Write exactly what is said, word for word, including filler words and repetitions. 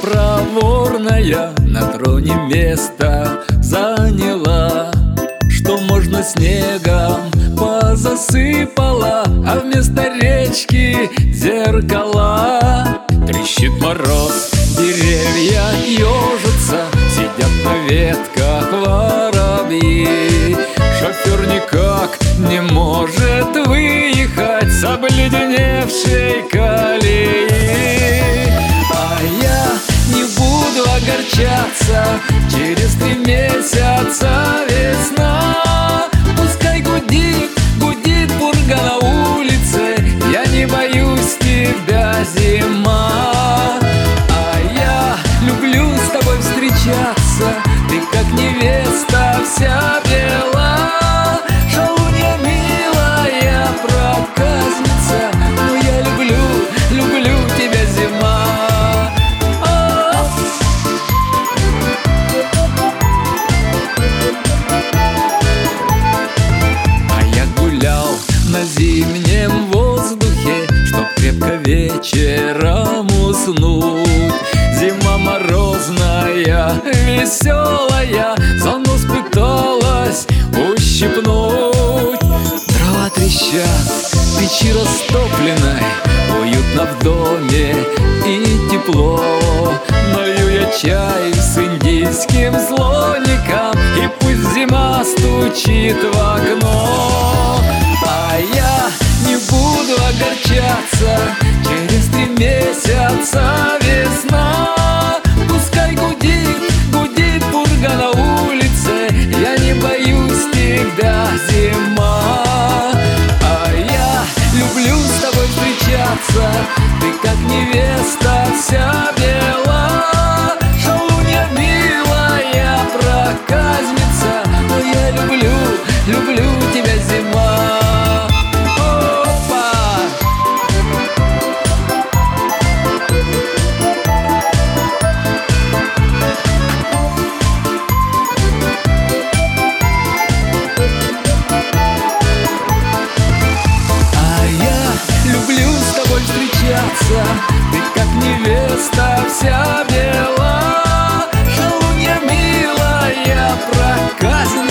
проворная на троне место заняла, что можно снегом позасыпала, а вместо речки зеркала. Трещит мороз, деревья ежатся, сидят на ветках воробьи. Шофер никак не может выехать с обледеневшей колеи. А я не буду огорчаться, через три месяца весна. Пускай гудит, гудит пурга на улице, я не боюсь тебя, зима. А я люблю с тобой встречаться, ты как невеста вся бела. Шалунья милая проказница, но я люблю, люблю тебя, зима. А я гулял на зимнем воздухе, чтоб крепко вечером уснуть. Зима морозная, веселая, за нос пыталась ущипнуть. Дрова трещат, печи растопленной, уютно в доме и тепло. Налью я чай с индийским слоником, и пусть зима стучит в окно. А я не буду огорчаться, через три месяца весна. Пускай гудит, гудит пурга на улице, я не боюсь тебя, зима. А я люблю с тобой встречаться, ты как невеста вся бела. Шалунья милая проказница, но я люблю, люблю тебя, зима. Ты как невеста вся бела. Шалунья милая проказница,